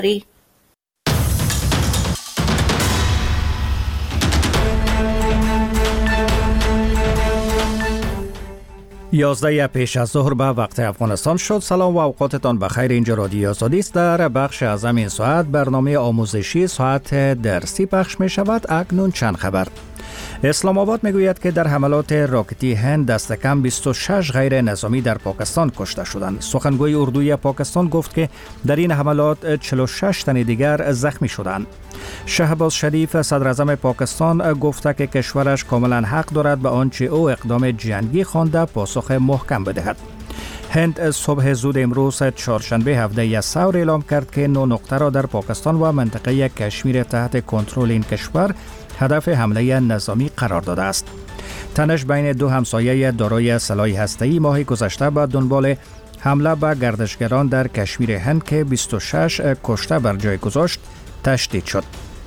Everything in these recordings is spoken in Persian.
یازده پیش از ظهر به وقت افغانستان شد. سلام و اوقاتتان بخیر. اینجا رادیو آزادی است. در بخش از این ساعت برنامه آموزشی ساعت درسی پخش می شود. اکنون چند خبر. اسلام آباد می گوید که در حملات راکتی هند دست کم 26 غیر نظامی در پاکستان کشته شدند. سخنگوی اردوی پاکستان گفت که در این حملات 46 تن دیگر زخمی شدند. شهباز شریف صدر اعظم پاکستان گفته که کشورش کاملا حق دارد به آنچه او اقدام جنگی خوانده پاسخ محکم بدهد. هند صبح زود امروز چهارشنبه 17 ثور اعلام کرد که 9 نقطه را در پاکستان و منطقه کشمیر تحت کنترل این کشور هدف حمله نظامی قرار داده است. تنش بین دو همسایه دارای سلاح هسته‌ای ماه گذشته به دنبال حمله به گردشگران در کشمیر هند که 26 کشته بر جای گذاشت تشدید شد.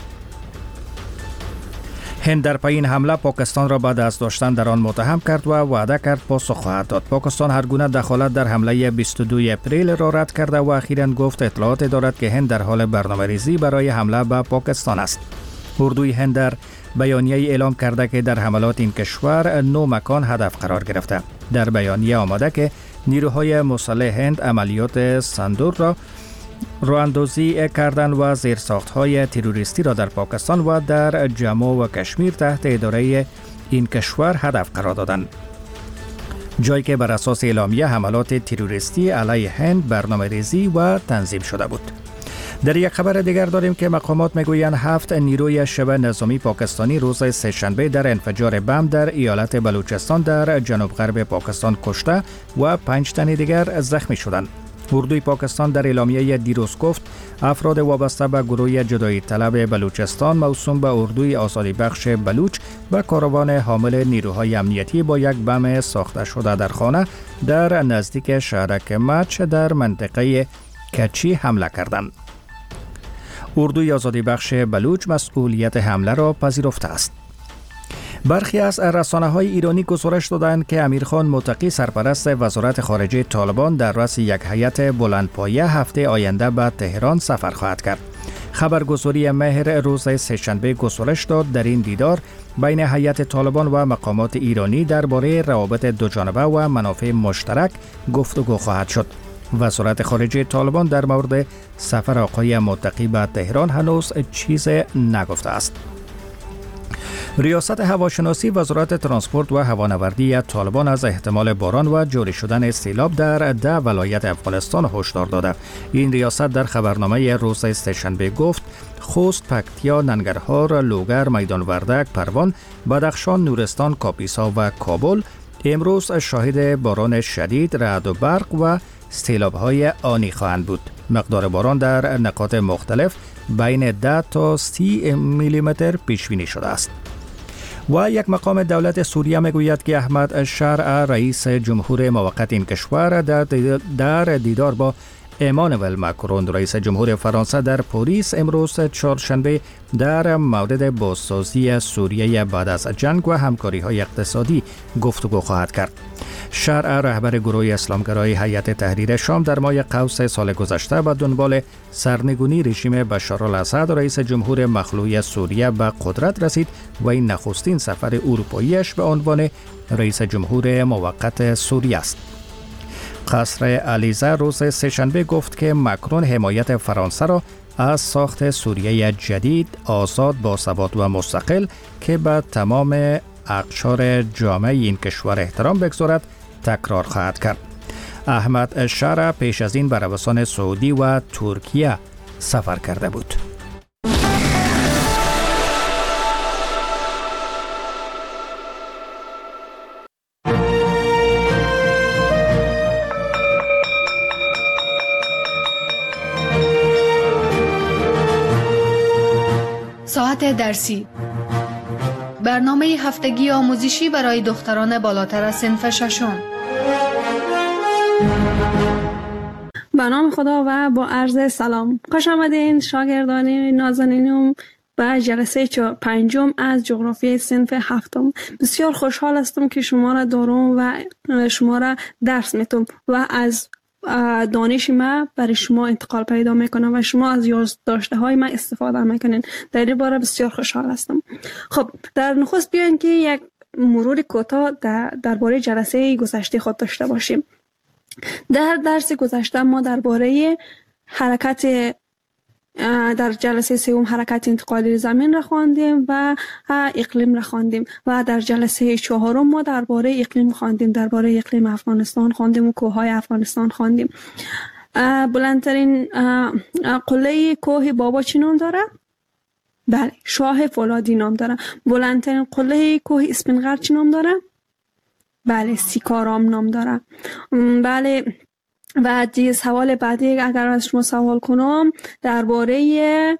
هند در پی این حمله پاکستان را به دست داشتن در آن متهم کرد و وعده کرد پاسخ خواهد داد. پاکستان هر گونه دخالت در حمله 22 اپریل را رد کرده و اخیراً گفت اطلاعات دارد که هند در حال برنامه‌ریزی برای حمله به پاکستان است. اردوی هند در بیانیه اعلام کرده که در حملات این کشور 9 مکان هدف قرار گرفته. در بیانیه آمده که نیروهای مسلح هند عملیات سندور را راه‌اندازی کردند و زیرساخت‌های تروریستی را در پاکستان و در جموں و کشمیر تحت اداره این کشور هدف قرار دادند، جایی که بر اساس اعلامیه حملات تروریستی علیه هند برنامه‌ریزی و تنظیم شده بود. در یک خبر دیگر داریم که مقامات میگویند 7 نیروی شبه نظامی پاکستانی روز سه‌شنبه در انفجار بم در ایالت بلوچستان در جنوب غرب پاکستان کشته و 5 تن دیگر زخمی شدند. اردوی پاکستان در اعلامیه دیروز گفت افراد وابسته به گروه جدایی طلب بلوچستان موسوم به اردوی آزادی بخش بلوچ و کاروان حامل نیروهای امنیتی با یک بم ساخته شده در خانه در نزدیک شهرک مچ در منطقه کچی حمله کردند. اردوی آزادی بخش بلوچ مسئولیت حمله را پذیرفته است. برخی از رسانه‌های ایرانی گزارش دادند که امیرخان متقی سرپرست وزارت خارجه طالبان در رأس یک هیئت بلندپایه هفته آینده به تهران سفر خواهد کرد. خبرگزاری مهر روز سه‌شنبه گزارش داد در این دیدار بین هیئت طالبان و مقامات ایرانی درباره روابط دوجانبه و منافع مشترک گفتگو خواهد شد. وزارت خارجه طالبان در مورد سفر آقای متقی به تهران هنوز چیز نگفته است. ریاست هواشناسی وزارت ترانسپورت و هوانوردی طالبان از احتمال باران و جاری شدن سیلاب در 10 ولایت افغانستان هشدار داده. این ریاست در خبرنامه روز سه‌شنبه گفت خوست، پکتیا، ننگرهار، لوگر، میدان وردک، پروان، بدخشان، نورستان، کاپیسا و کابل امروز شاهد باران شدید، رعد و برق و سیلاب‌های آنی خواهند بود. مقدار باران در نقاط مختلف بین 10 تا 30 میلیمتر پیش بینی شده است. و یک مقام دولت سوریه میگوید که احمد شرع رئیس جمهور موقت این کشور در دیدار با امانوئل ماکرون رئیس جمهور فرانسه در پاریس امروز چهارشنبه در مورد بازسازی سوریه بعد از جنگ و همکاری‌های اقتصادی گفتگو خواهد کرد. شرع رهبر گروه اسلامگرای هیئت تحریر شام در ماه قوس سال گذشته به دنبال سرنگونی رژیم بشارالاسد رئیس جمهور مخلوع سوریه به قدرت رسید و این نخستین سفر اروپاییش به عنوان رئیس جمهور موقت سوریه است. قصر علیزه روز سه‌شنبه گفت که ماکرون حمایت فرانسه را از ساخت سوریه جدید، آزاد، باثبات و مستقل که به تمام اقشار جامعه این کشور احترام بگذارد تکرار خواهد کرد. احمد شرع پیش از این به عربستان سعودی و ترکیه سفر کرده بود. ساعت درسی، برنامه هفتگی آموزشی برای دختران بالاتر از صنف ششم. به نام خدا و با عرض سلام، خوش آمدین شاگردان نازنینم به جلسه 5 از جغرافی صنف 7. بسیار خوشحال هستم که شما را دارم و شما را درس میتم و از دانش ما برای شما انتقال پیدا میکنه و شما از یادداشته های من استفاده میکنین. در این باره بسیار خوشحال هستم. خب در نخست بیاین که یک مرور کوتاه درباره جلسه گذشته خود داشته باشیم. در درس گذشته ما درباره حرکت در جلسه سوم حرکت انتقالی زمین را خواندیم و اقلیم را خواندیم و در جلسه چهارم ما درباره اقلیم خواندیم، درباره اقلیم افغانستان خواندیم و کوههای افغانستان خواندیم. بلندترین قله کوه بابا چی نام داره؟ بله، شاه فولادی نام داره. بلندترین قله کوه اسپینغر چی نام داره؟ بله، سیکارام نام داره. بله، و دیگه سوال بعدی اگر از شما سوال کنم درباره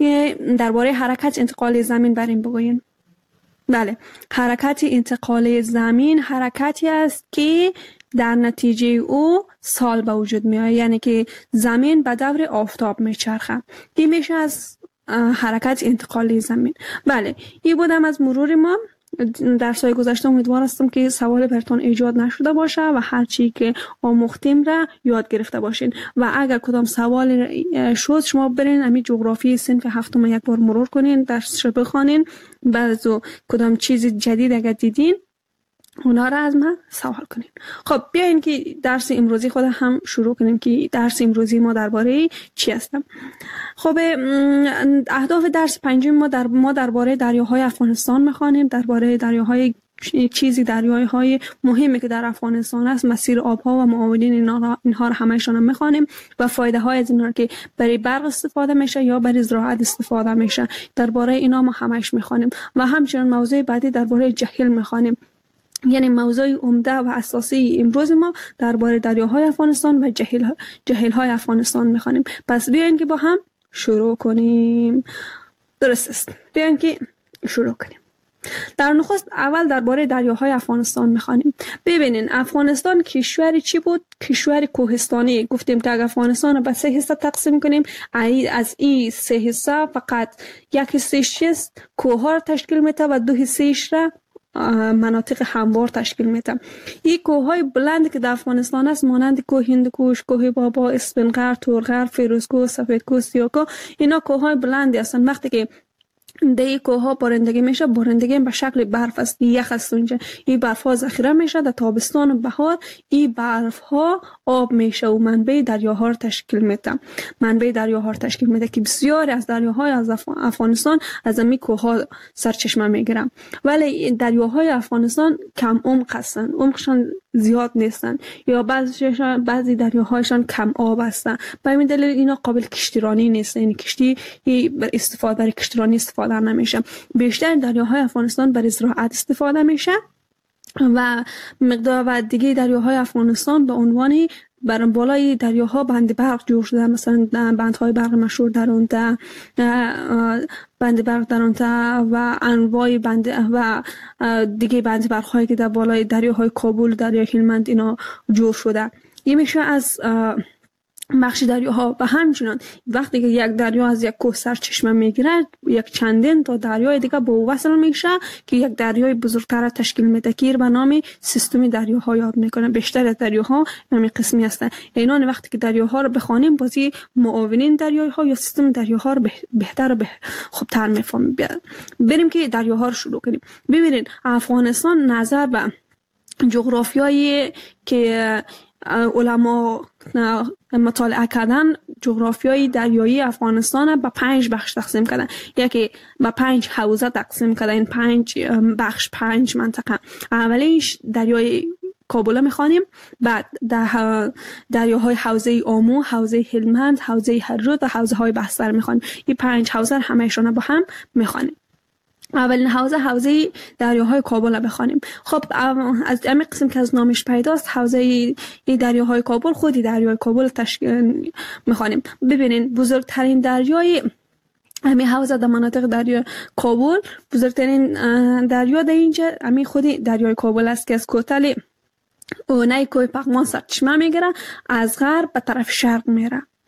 حرکت انتقال زمین بریم بگوین. بله، حرکت انتقال زمین حرکتی است که در نتیجه او سال به وجود میاد، یعنی که زمین به دور آفتاب میچرخه. این میشه از حرکت انتقال زمین. بله، این بودم از مرور ما. درس‌های گذشته امیدوار هستم که سوال براتون ایجاد نشده باشه و هر چی که آموختیم را یاد گرفته باشین و اگر کدام سوال شد شما برین همین جغرافی صنف هفتم یک بار مرور کنین، درسش رو بخونین، بعد کدام چیز جدید اگر دیدین اونا را از من سوال کنین. خب بیاین که درس امروزی خود هم شروع کنیم که درس امروزی ما درباره چی هستم. خب اهداف درس پنجم ما درباره دریاهای افغانستان میخوانیم، درباره دریاهای دریاهای مهمی که در افغانستان است، مسیر آبها و معاونین اینها را همه‌شان هم میخوانیم و فایده های از اینها که برای برق استفاده میشه یا برای زراعت استفاده میشه، درباره اینا ما همش میخوانیم و همچنین موضوع بعدی درباره جهیل میخوانیم. یعنی موضوع عمده و اساسی امروز ما درباره دریاهای افغانستان و جهیل‌های افغانستان می‌خوانیم. پس بیاین که با هم شروع کنیم. درست است. بیاین که شروع کنیم. در نخست اول درباره دریاهای افغانستان می‌خوانیم. ببینین افغانستان کشوری چی بود؟ کشور کوهستانی. گفتیم که افغانستان به 3 حصه تقسیم کنیم. از این 3 حصه فقط یک حصه‌اش کوه‌ها را تشکیل میده و 2 حصه‌اش را مناطق هموار تشکیل میده. این کوههای بلندی که در افغانستان است مانند کوه هندوکش، کوه بابا، اسپینغر، تورغر، فیروزکوه، سفیدکوه، سیاکوه، اینا کوههای بلندی هستند. وقتی که در کوهها بارندگی میشه، بارندگی به شکل برف است، یخ است اونجا. این برف ها ذخیره میشه در تابستان و بهار، این برف ها آب میشه و منبع دریاها را تشکیل میده. که بسیاری از دریاهای از افغانستان از این کوهها سرچشمه میگیرن. ولی دریاهای افغانستان کم عمق هستند، عمقشان زیاد نیستن یا بعضی دریاهایشان کم آب هستن. به همین دلیل اینا قابل کشتیرانی نیستن، یعنی کشتی برای کشتیرانی استفاده نمیشه. بیشتر دریاهای افغانستان برای زراعت استفاده میشه و مقدار و دیگه دریاهای افغانستان به عنوان بر بالای دریاها بند برق جور شده، مثلا بندهای برق مشهور در اون بند برق در اون و انواع بند و دیگه بند برق هایی که در بالای دریاهای کابل، دریای هلمند اینا جور شده. این میشه از بخش دریاها. و همچنان وقتی که یک دریا از یک کوه سرچشمه میگیره، یک چندین تا دریای دیگه به وصل میشه که یک دریای بزرگتر تشکیل میده که به نام سیستم دریاها یاد میکنه. بیشتر دریاها همین قسمی هستن. اینا وقتی که دریاها رو بخوانیم بازی معاونین دریاها یا سیستم دریاها رو بهتر و خوبتر میفهمیم. بریم که دریاها رو شروع کنیم. ببینید افغانستان نظر به جغرافیایی که علما مطالعه کردن، جغرافیای دریایی افغانستان به 5 بخش تقسیم کردن. یکی به 5 حوزه تقسیم کردن. این 5 بخش 5 منطقه. اولیش دریای کابل میخوانیم، بعد دریاهای حوزه آمو، حوزه هلمند، حوزه هرود و حوزه های بستر میخوانیم. این 5 حوزه همه‌شون با هم میخوانیم. اولین حوزه دریاهای کابل را بخوانیم. خب از همین قسم که از نامش پیداست، حوزه دریاهای کابل، خودی دریای کابل تشکیل میخوانیم. ببینین بزرگترین دریای همین حوزه در مناطق دریای کابل، بزرگترین دریا در اینجا همین خودی دریای کابل است که از کوتل اونای کوه پغمان سرچشمه میگیره، از غرب به طرف شرق میره.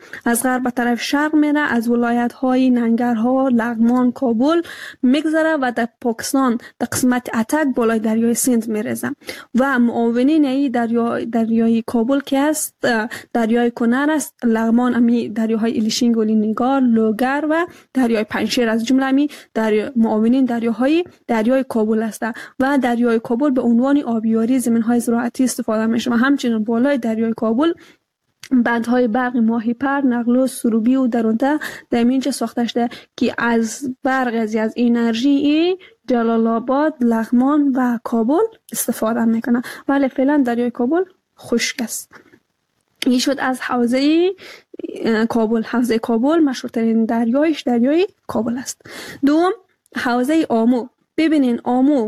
از غرب به طرف شرق میره، از ولایت های ننگرهار، لغمان، کابل میگذره و در پاکستان در قسمت اتک بالای دریای سند میرسه و معاونین ای دریای کابل که است دریای کنر است، لغمان امی دریاهای ایلیشین، گلینگار، لوگر و دریای پنجشیر از جمله امی معاونین دریای کابل است و دریای کابل به عنوان آبیاری زمین‌های زراعتی استفاده میشه و همچنین بالای دریای کابل بندهای برق ماهیپر، نقلوس، سروبی و درونده در اینجا ساخته شده که از برق از انرژی جلال آباد، لغمان و کابل استفاده میکنه، ولی فعلا دریای کابل خشک است. این شد از حوزه کابل. حوزه کابل مشهورترین دریای کابل است. دوم، حوزه آمو. ببینین آمو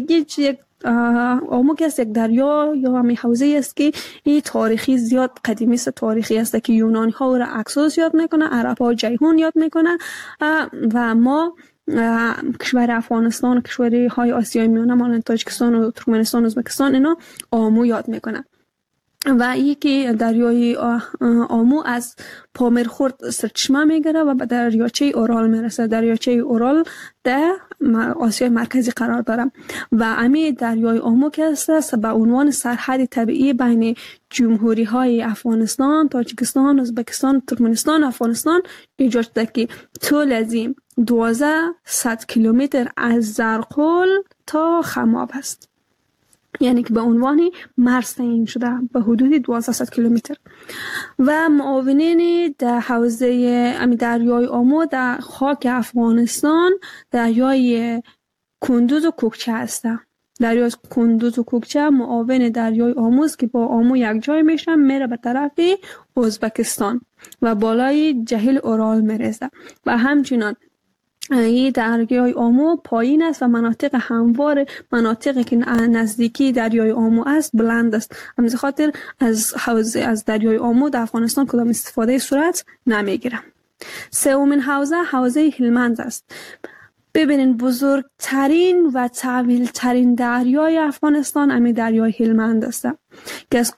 آمو که یک دریا یا همین حوزه است که این تاریخی زیاد قدیمی است، تاریخی است که یونانی ها را اکسوس یاد میکنه، عرب ها جیهون یاد میکنه و ما کشور افغانستان و کشورهای های آسیای میانه مانند تاجیکستان و ترکمنستان و ازبکستان اینا آمو یاد میکنه. و یکی دریای آمو از پامرخورد سرچشمه میگیره و به دریاچه اورال میرسه. دریاچه اورال در آسیای مرکزی قرار داره و امی دریای آمو که است به عنوان سرحد طبیعی بین جمهوری های افغانستان، تاجیکستان، ازبکستان، ترکمنستان، افغانستان ایجاد شده که طول از این 1200 کیلومتر از زرقول تا خماب است، یعنی که به عنوان مرز تعیین شده به حدود 1200 کیلومتر. و معاونین در حوزه دریای آمو در خاک افغانستان دریای کندوز و کوکچه هستند. دریای کندوز و کوکچه معاون دریای آمو است که با آمو یک جای میشه، میره به طرف ازبکستان و بالای جهیل اورال میرسه و همچنان این دریای آمو پایین است و مناطق هموار، مناطقی که نزدیکی دریای آمو است بلند است. همین خاطر از دریای آمو در افغانستان کدام استفاده صورت نمیگیره. سومین حوزه هلمند است. ببینین بزرگترین و طویل ترین دریای افغانستان همین دریای هلمند است که از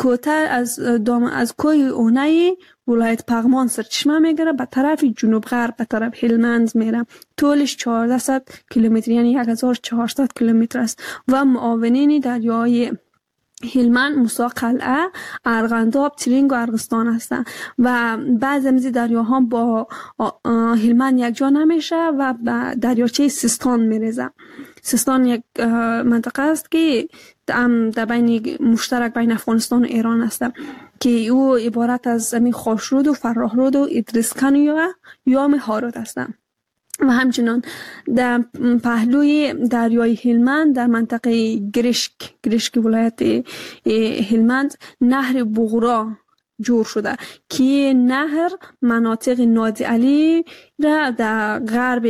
کوه اونای ولایت پغمان سرچشمه میگیره به طرف جنوب غرب به طرف هلمند میره. طولش 1400 کیلومتر یعنی 1400 کیلومتر است و معاونین دریای هلمند موسی قلعه، ارغنداب، ترینگ و ارغستان هستند و بعضی از دریاها با هلمند یک جا نمیشه و به دریاچه سیستان میرسه. سیستان یک منطقه است که در بین مشترک بین افغانستان و ایران است که او عبارت از خاشرود و فراهرود و ادریسکن یا هارود هستند. و همچنان در پهلوی دریای هلمند در منطقه گرشک ولایت هلمند نهر بغرا جور شده که نهر مناطق نادی علی را در غرب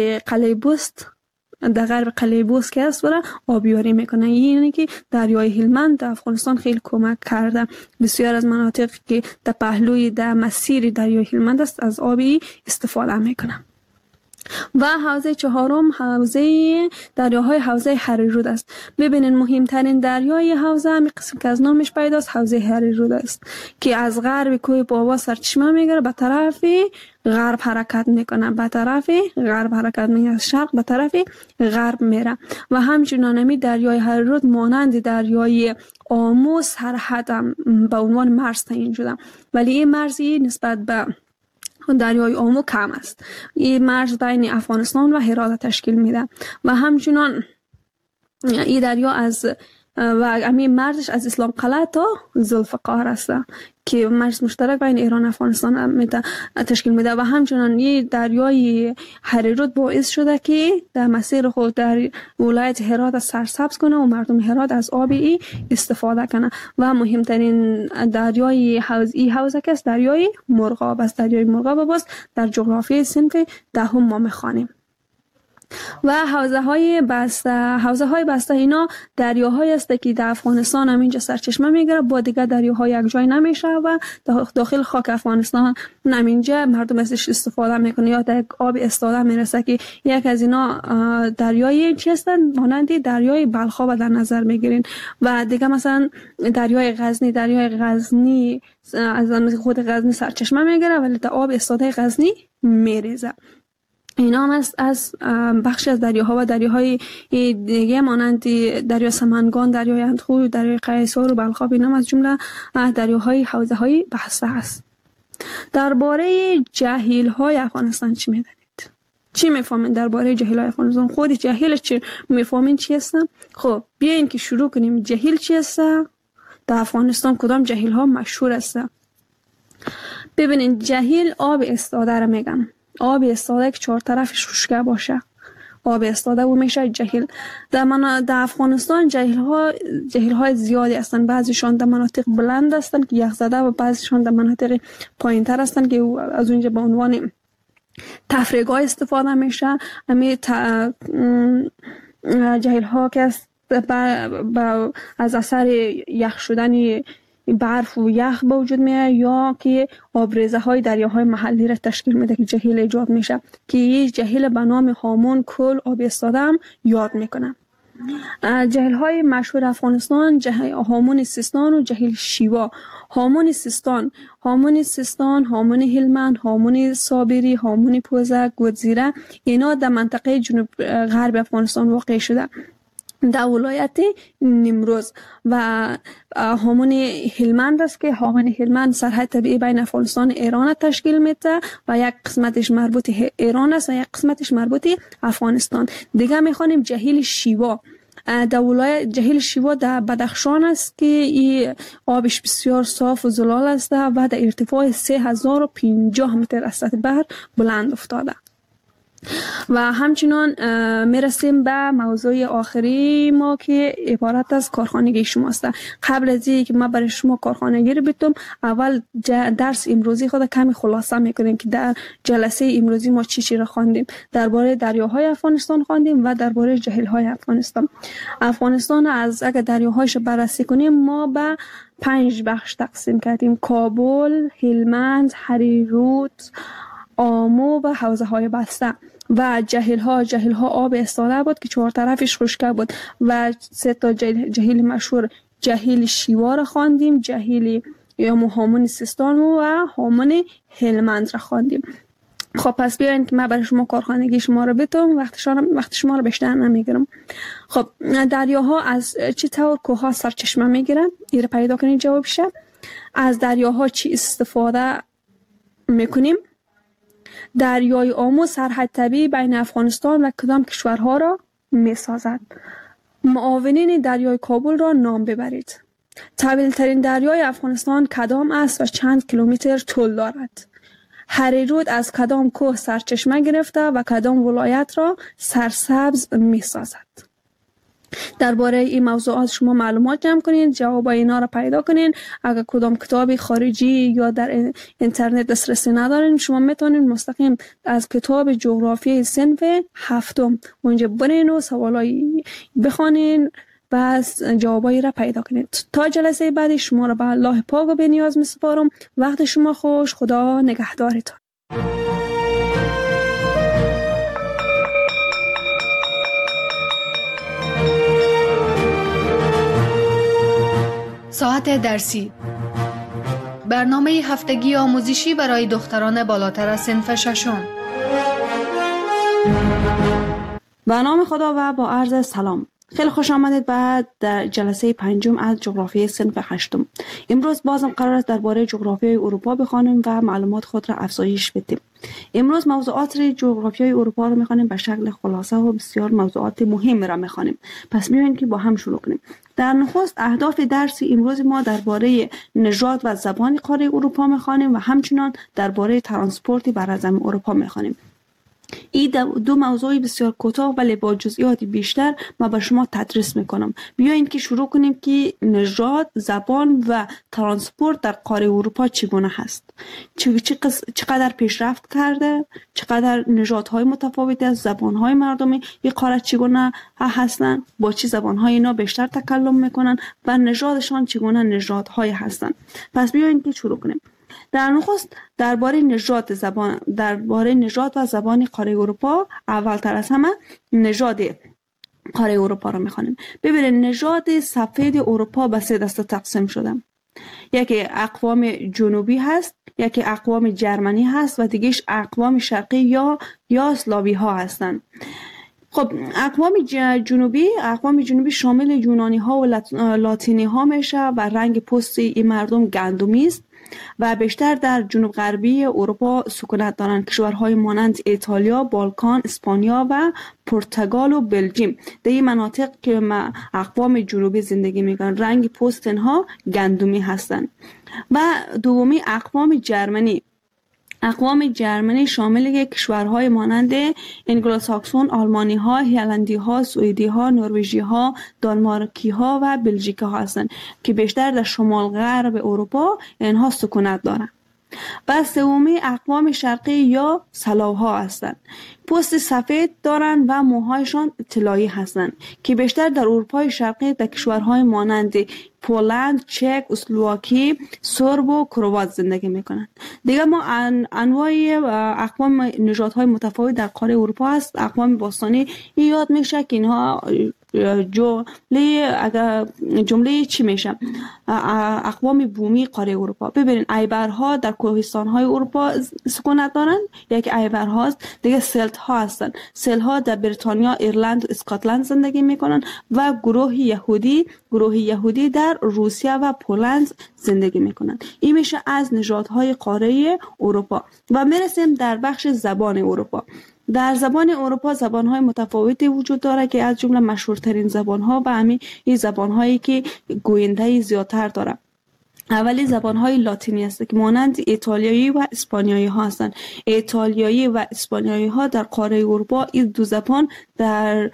قلیبوست که است را آبیاری میکنه. یعنی که دریای هلمند در افغانستان خیلی کمک کرده. بسیار از مناطق که در پهلوی در مسیر دریای هلمند است از آبی استفاده میکنه. و حوزه چهارم دریاهای حوزه هریرود است. ببینین مهمترین دریای حوزه همین قسم که از نامش پیداست حوزه هریرود است که از غرب کوه بابا سرچشمه میگیره به طرف غرب حرکت میکنه، از شرق به طرف غرب میره و همچنان همین دریای هریرود مانند دریای آمو سرحد به عنوان مرز تعیین شده، ولی این مرزی نسبت به دریای آمو کم است. این مرز بین افغانستان و هرات تشکیل میده و همچنان این دریا و همین مرزش از اسلام قلعه تا ذوالفقار است که مرز مشترک بین ایران و افغانستان تشکیل میده و همچنان این دریای هریرود باعث شده که در مسیر خود در ولایت هرات سرسبز کنه و مردم هرات از آب ای استفاده کنه. و مهمترین دریای حوزه که است دریای مرغاب است. دریای مرغاب باز در جغرافیای صنف دهم ما میخوانیم. و حوزه های بسته اینا دریاهایی است که در افغانستان هم اینجا سرچشمه میگیره، با دیگه دریاها یک جای نمیشه و داخل خاک افغانستان اینجا مردم ازش استفاده میکنه یا در آب استاده میرسه که یک از اینا دریای چی هستن؟ مانند دریای بلخاب در نظر میگیرین و دیگه مثلا دریای غزنی از خود غزنی سرچشمه میگیره ولی در آب استاده غزنی میریزه. اینا هم از بخشی از دریاها و دریاهای دیگه مانند دریا سمنگان، دریای اندخو، دریای قیصر و بلخاب، اینا هم از جمله دریاهای حوزه های بسته است. درباره جهیل های افغانستان چی میدانید؟ چی میفهمین درباره جهیل های افغانستان؟ خود جهیل چی میفهمین چی هست؟ خب بیاین که شروع کنیم. جهیل چی هست؟ در افغانستان کدام جهیل ها مشهور است؟ ببینین جهیل آب استاده را میگن. آب استاده که 4 طرفش خشک باشه آب استاده و میشه جهیل. در افغانستان جهیل های زیادی هستند. بعضیشان در مناطق بلند هستند که یخ زده و بعضیشان در مناطق پایین تر هستند که از اونجا به عنوان تفریحگاه استفاده میشه. همین جهیل ها که از اثر یخ شدن برف و یخ به وجود میاد یا که آبریزه های دریاهای محلی را تشکیل میده که جهیل ایجاد میشه که یه جهیل به نام هامون کل آب استاده هم یاد میکنه. جهیل های مشهور افغانستان هامون سیستان و جهیل شیوا. هامون سیستان، هامون هلمند، هامون صابری، هامون پوزک، گودزیره، اینا در منطقه جنوب غرب افغانستان واقع شده در ولایت نیمروز. و هامون هلمند است که هامون هلمند سرحد طبیعی بین افغانستان و ایران تشکیل میده و یک قسمتش مربوط ایران است و یک قسمتش مربوط افغانستان. دیگه میخوانیم جهیل شیوا. در ولایت جهیل شیوا در بدخشان است که این آبش بسیار صاف و زلال است و در ارتفاع 3050 متر از سطح بحر بلند افتاده. و همچنان میرسیم به موضوع آخری ما که عبارت از کارخانگی شماست. قبل از اینکه ما برای شما کارخانگی رو بگم، اول درس امروزی خود کمی خلاصه میکنیم که در جلسه امروزی ما چی را خواندیم. درباره دریاهای افغانستان خواندیم و درباره جهیل‌های افغانستان. افغانستان از اگر دریاهایش بررسی کنیم ما به 5 بخش تقسیم کردیم: کابل، هلمند، هریرود، آمو و حوزه های بسته. و جهیل ها آب استاده بود که 4 طرفش خشک بود و 3 تا جهیل مشهور جهیل شیوا را خواندیم، جهیل یا هامون سیستان و هامون هلمند را خواندیم. خب پس بیاین که من برای شما کارخانگی شما رو بتونم، وقت شما رو بیشتر نمیگیرم. خب دریاها از چه طور کوه ها سرچشمه میگیرن؟ این رو پیدا کنید جواب شه. از دریاها چی استفاده میکنیم؟ دریای آمو سرحد طبیعی بین افغانستان و کدام کشورها را می سازد؟ معاونین دریای کابل را نام ببرید. طویل ترین دریای افغانستان کدام است و چند کیلومتر طول دارد؟ هریرود از کدام کوه سرچشمه گرفته و کدام ولایت را سرسبز می سازد؟ درباره این موضوعات شما معلومات جمع کنین، جواب اینا را پیدا کنین. اگر کدام کتاب خارجی یا در اینترنت دسترسی ندارین، شما میتونین مستقیم از کتاب جغرافیای صنف 7 اونجا برین و سوالایی بخونین و جوابایی را پیدا کنید. تا جلسه بعدی شما را به الله پاک و بی‌نیاز میسپارم. وقت شما خوش. خدا نگهدارتان. ساعت درسی، برنامه هفتگی آموزشی برای دختران بالاتر از صنف 6. به نام خدا و با عرض سلام. خیلی خوش آمدید به در جلسه 5 از جغرافیای صنف 8. امروز بازم قرار است درباره جغرافیای اروپا بخوانیم و معلومات خود را افزایش بدیم. امروز موضوعات جغرافیای اروپا رو می‌خوانیم به شکل خلاصه و بسیار موضوعات مهم را می‌خوانیم. پس بیاین که با هم شروع کنیم. در نخست اهداف درس امروز ما درباره نژاد و زبان قاره اروپا می‌خوانیم و همچنین درباره ترانسپورت بر زمین اروپا می‌خوانیم. این دو موضوع بسیار کوتاه ولی با جزئیات بیشتر ما به شما تدریس میکنم. بیاین که شروع کنیم که نژاد، زبان و ترانسپورت در قاره اروپا چگونه هست، چقدر پیشرفت کرده، چقدر نژادهای متفاوتی از زبانهای مردمی این قاره چگونه هستند، با چه زبانهای اینا بیشتر تکلم میکنن و نژادشان چگونه نژادهای هستند. پس بیاین که شروع کنیم. در نخست درباره نژاد و زبان قاره اروپا، اولتر از همه نژاد قاره اروپا را میخوانیم. ببینید نژاد سفید اروپا به 3 دسته تقسیم شده. یکی اقوام جنوبی هست، یکی اقوام جرمنی هست و دیگهش اقوام شرقی یا اسلاوی ها هستند. خب اقوام جنوبی شامل یونانی ها و لاتینی ها میشه و رنگ پوست این مردم گندمی است و بیشتر در جنوب غربی اروپا سکونت دارند. کشورهای مانند ایتالیا، بالکان، اسپانیا و پرتغال و بلژیم در این مناطق که اقوام جنوبی زندگی میکنند رنگ پوست اینها گندمی هستند. و دومی اقوام جرمنی شامل کشورهای مانند انگلوساکسون، آلمانی ها، هلندی ها، سوئدی ها، نروژی ها، دانمارکی ها و بلژیکی ها هستند که بیشتر در شمال غرب اروپا اینها سکونت دارند. و سومی اقوام شرقی یا سلاو ها هستند. پوست سفید دارند و موهایشان طلایی هستند که بیشتر در اروپای شرقی در کشورهای مانند پولند، چک، اسلواکی، سرب و کروات زندگی میکنند. دیگه ما انواع اقوام نژادهای متفاوت در قاره اروپا هست. اقوام باستانی یاد میشه که اینها جمله چی میشه؟ اقوام بومی قاره اروپا. ببینید ایبرها در کوهستان‌های اروپا سکونت دارند. یک ایبرهاست. دیگه سلت ها هستند. سلت ها در بریتانیا، ایرلند و اسکاتلند زندگی میکنند و گروه یهودی در روسیه و پولند زندگی میکنند. این میشه از نژادهای قاره اروپا. و میرسیم در بخش زبان اروپا. در زبان اروپا زبان‌های متفاوتی وجود داره که از جمله مشهورترین زبان‌ها و همین این زبان‌هایی که گوینده زیادتر داره. اولی زبان‌های لاتینی است که مانند ایتالیایی و اسپانیایی ها هستند. ایتالیایی و اسپانیایی ها در قاره اروپا این دو زبان در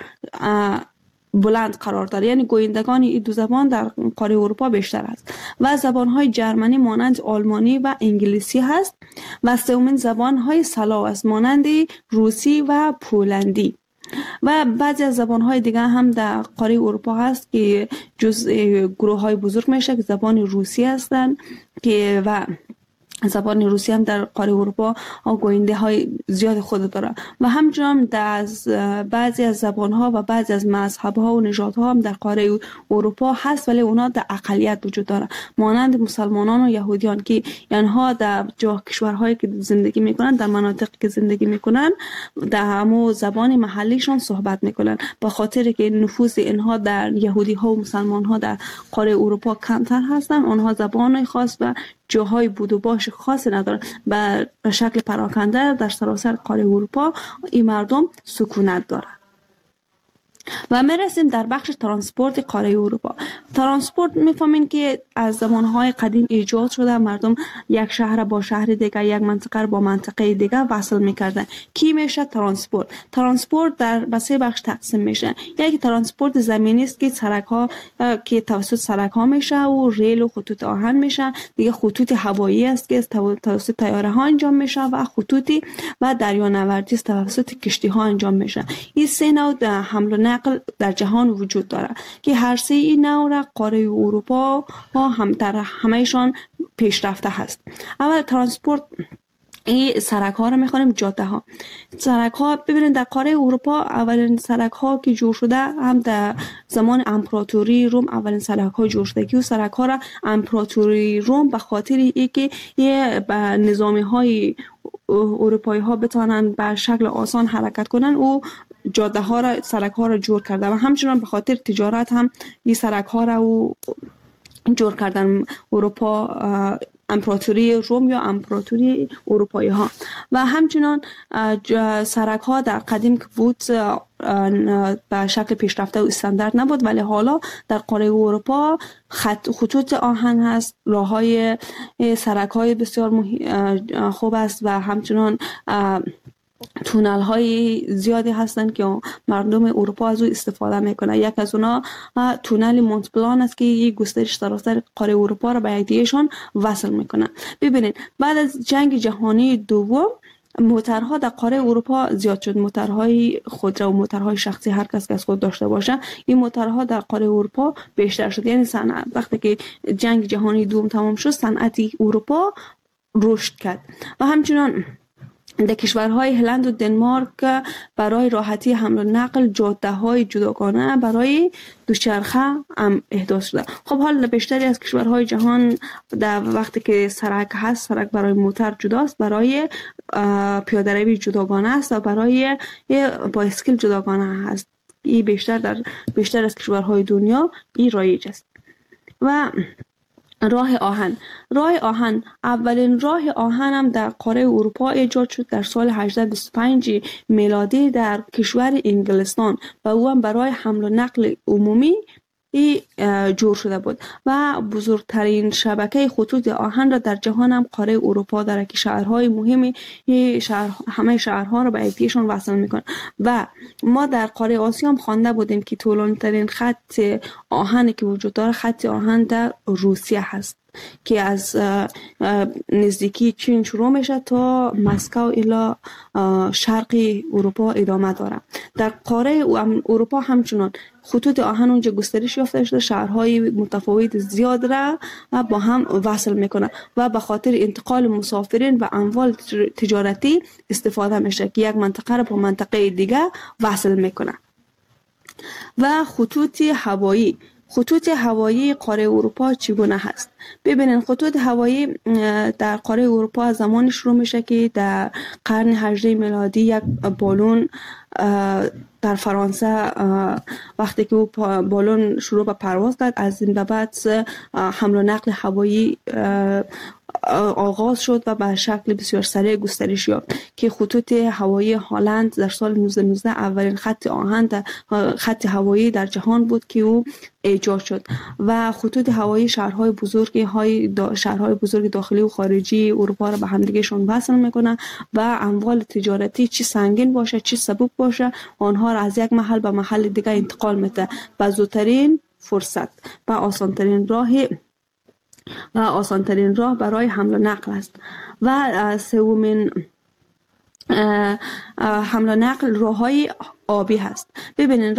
بلند قرار داره، یعنی گویندگان این دو زبان در قاره اروپا بیشتر است. و زبان‌های جرمنی مانند آلمانی و انگلیسی هست. و سومین زبان‌های سلاو است مانند روسی و پولندی. و بعضی از زبان‌های دیگه هم در قاره اروپا هست که جزء گروه‌های بزرگ میشه که زبان روسی هستند که و زبان روسی هم در قاره اروپا گوینده های زیاد خود داره. و همچنین بعضی از زبان ها و بعضی از مذهب ها و نژادها هم در قاره اروپا هست ولی اونا در اقلیت وجود داره، مانند مسلمانان و یهودیان که اینها در کشورهایی که زندگی میکنن، در مناطقی که زندگی میکنن در همون زبان محلیشون صحبت میکنن. به خاطر که نفوذ اینها در یهودی ها و مسلمان ها در قاره اروپا کمتر هستن، اونها زبان خاص و جاهای بود و باش خاصی ندارن. به شکل پراکنده در سراسر قاره اروپا این مردم سکونت دارن. و میرسیم در بخش ترانسپورت قاره اروپا. ترانسپورت میفهمین که از زمانهای قدیم ایجاد شده. مردم یک شهر با شهر دیگه، یک منطقه با منطقه دیگه وصل میکردن. کی میشه ترانسپورت در 3 بخش تقسیم میشه. یکی ترانسپورت زمینی است که سرک ها که توسط سرک ها میشه و ریل و خطوط آهن میشه. دیگه خطوط هوایی است که توسط طیاره ها انجام میشه و خطوطی و دریانوردی توسط کشتی ها انجام میشه. این 3 نوع حمل و نقل در جهان وجود داره که هر 3 این نوع را قاره اروپا هم در همهشان پیشرفته هست. اول ترانسپورت این سرک ها را میخوانیم جاده ها. سرک ها ببینید در قاره اروپا اولین سرک ها که جور شده هم در زمان امپراتوری روم اولین سرک ها جور شده که سرک ها را امپراتوری روم به خاطر اینکه نظامی های اروپایی ها بتوانند به شکل آسان حرکت کنند او جاده ها را سرک ها را جور کرده و همچنان به خاطر تجارت هم این سرک ها را جور کردن اروپا، امپراتوری روم یا امپراتوری اروپایی ها. و همچنان سرک ها در قدیم که بود به شکل پیشرفته و استاندارد نبود ولی حالا در قاره اروپا خطوط آهن هست، راه های سرک های بسیار خوب است و همچنان تونل های زیادی هستند که مردم اروپا از او استفاده میکنه. یک از اونا تونل مونت بلان است که یک گسترش سراسر قاره اروپا را به یکدیگهشان وصل میکنه. ببینید بعد از جنگ جهانی دوم موترها در قاره اروپا زیاد شد. موترهای خودرو و موترهای شخصی هر کس که از خود داشته باشه، این موترها در قاره اروپا بیشتر شد. یعنی صنعت وقتی که جنگ جهانی دوم تمام شد، صنعت اروپا رشد کرد. و همچنان در کشورهای هلند و دنمارک برای راحتی حمل و نقل جاده‌های جداگانه برای دوچرخه هم احداث شده. خب حال بیشتری از کشورهای جهان در وقتی که سرک هست، سرک برای موتر جداست، برای پیاده‌روی جداگانه است و برای بایسکل جداگانه هست. این بیشتر از کشورهای دنیا این رایج است. و راه آهن اولین راه آهن هم در قاره اروپا ایجاد شد در سال 1825 میلادی در کشور انگلستان و او هم برای حمل و نقل عمومی جور شده بود و بزرگترین شبکه خطوط آهن را در جهان هم قاره اروپا داره که شهرهای مهمی همه شهرها را به یکدیگهشان وصل میکنه. و ما در قاره آسیا هم خوانده بودیم که طولانی‌ترین خط آهنی که وجود داره خط آهن در روسیه هست که از نزدیکی چین شروع میشه تا مسکو الی شرقی اروپا ادامه داره. در قاره اروپا همچنان خطوط آهن اونجا گسترش یافته شده، شهرهای متفاوت زیاد را با هم وصل میکنه و به خاطر انتقال مسافرین و اموال تجارتی استفاده میشه که یک منطقه را با منطقه دیگه وصل میکنه. و خطوط هوایی قاره اروپا چگونه هست؟ ببینید خطوط هوایی در قاره اروپا زمانی شروع میشه که در قرن 18 میلادی یک بالون در فرانسه وقتی که او بالون شروع به پرواز کرد، از این به بعد حمل و نقل هوایی آغاز شد و به شکل بسیار سریع گسترش یافت که خطوط هوایی هلند در سال 1919 اولین خط هوایی در جهان بود که او ایجاد شد. و خطوط هوایی شهرهای بزرگ داخلی و خارجی اروپا را به همدیگهشون وصل میکنه و اموال تجارتی چی سنگین باشه چی سبک باشه آنها را از یک محل به محل دیگه انتقال میده به زودترین فرصت و آسانترین راه برای حمل و نقل است. و سومین حمل و نقل راههای آبی هست. ببینید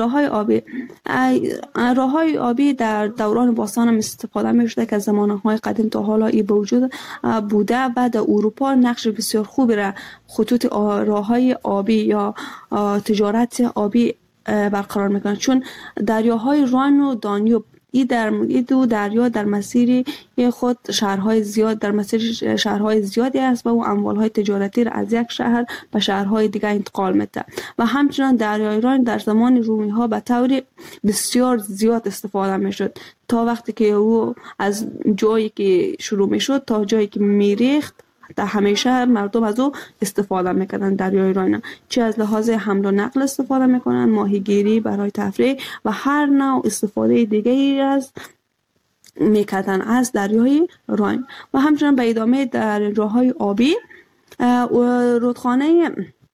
راههای آبی در دوران باستان هم استفاده می شده که از زمانهای قدیم تا حالا ای به وجود بوده و در اروپا نقش بسیار خوبی را خطوط راههای آبی یا تجارت آبی برقرار میکنه، چون دریاهای راین و دانیوب این دو دریا در مسیر خود شهرهای زیادی است و او اموالهای تجارتی را از یک شهر به شهرهای دیگر انتقال میده. و همچنان دریای راین در زمان رومی ها به طور بسیار زیاد استفاده میشد تا وقتی که او از جایی که شروع میشد تا جایی که میریخت در همیشه مردم از او استفاده میکنن. دریای راین چه از لحاظ حمل و نقل استفاده میکنن، ماهیگیری برای تفریح و هر نوع استفاده دیگری از میکردن از دریای راین. و همچنان به ادامه در راههای آبی رودخانه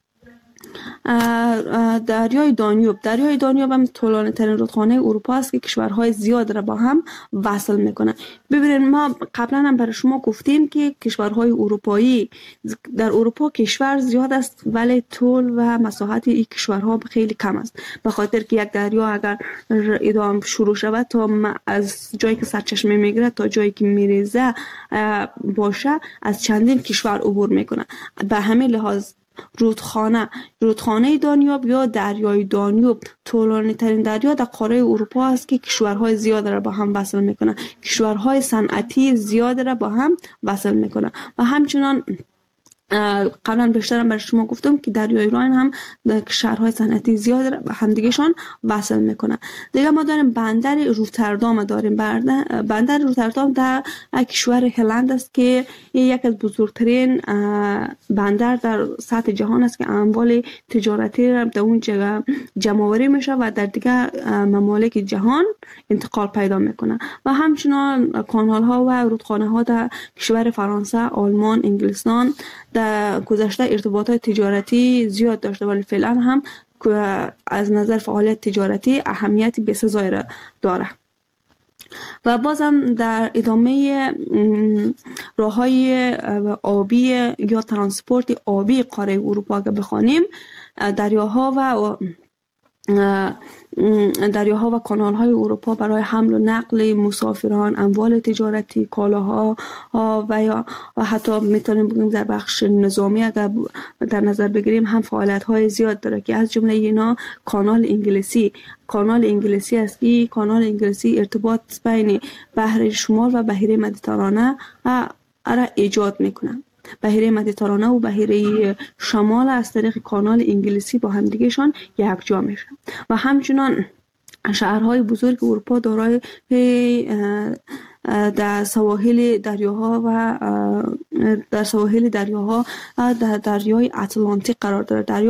دریای دانیوب هم طولانی ترین رودخانه اروپا است که کشورهای زیاد را با هم وصل میکنه. ببینید ما قبلا هم برای شما گفتیم که کشورهای اروپایی در اروپا کشور زیاد است ولی طول و مساحت این کشورها خیلی کم است، به خاطر که یک دریا اگر ادامه شروع شود تا از جایی که سرچشمه میگیره تا جایی که میریزه باشه از چندین کشور عبور میکنه. به همین لحاظ رودخانه دانیوب یا دریای دانیوب طولانی ترین دریا در قاره اروپا است که کشورهای زیاد را با هم وصل میکنه، کشورهای صنعتی زیاد را با هم وصل میکنه. و همچنان قبلا بیشترم برای شما گفتم که دریای راین هم شهرهای صنعتی زیاد را همدیگهشان وصل میکنه. دیگه ما داریم بندر روتردام بندر روتردام در کشور هلند است که یک از بزرگترین بندر در سطح جهان است که اموال تجارتی را در اون جمع آوری میشه و در دیگه ممالک جهان انتقال پیدا میکنه. و همچنان کانال ها و رودخانه ها در کشور فرانسه، آلمان، انگلستان، در گذشته ارتباطات تجارتی زیاد داشته، ولی فعلا هم از نظر فعالیت تجارتی اهمیتی بسزایی را داره. و بازم در ادامه راه‌های آبی یا ترانسپورت آبی قاره اروپا که بخوانیم، دریاها و کانال‌های اروپا برای حمل و نقل مسافران، اموال تجارتی، کالاها و حتی میتونیم بگیم در بخش نظامی اگر در نظر بگیریم هم فعالیت‌های زیاد داره که از جمله اینا کانال انگلیسی است که کانال انگلیسی ارتباط بین بحر شمال و بحیره مدیترانه را ایجاد میکنه. بحیره مدیترانه و بحیره شمال از طریق کانال انگلیسی با همدیگهشان یکجا میشن و همچنان شهرهای بزرگ اروپا دارای در سواحل دریاها در دریای اتلانتیک قرار داره.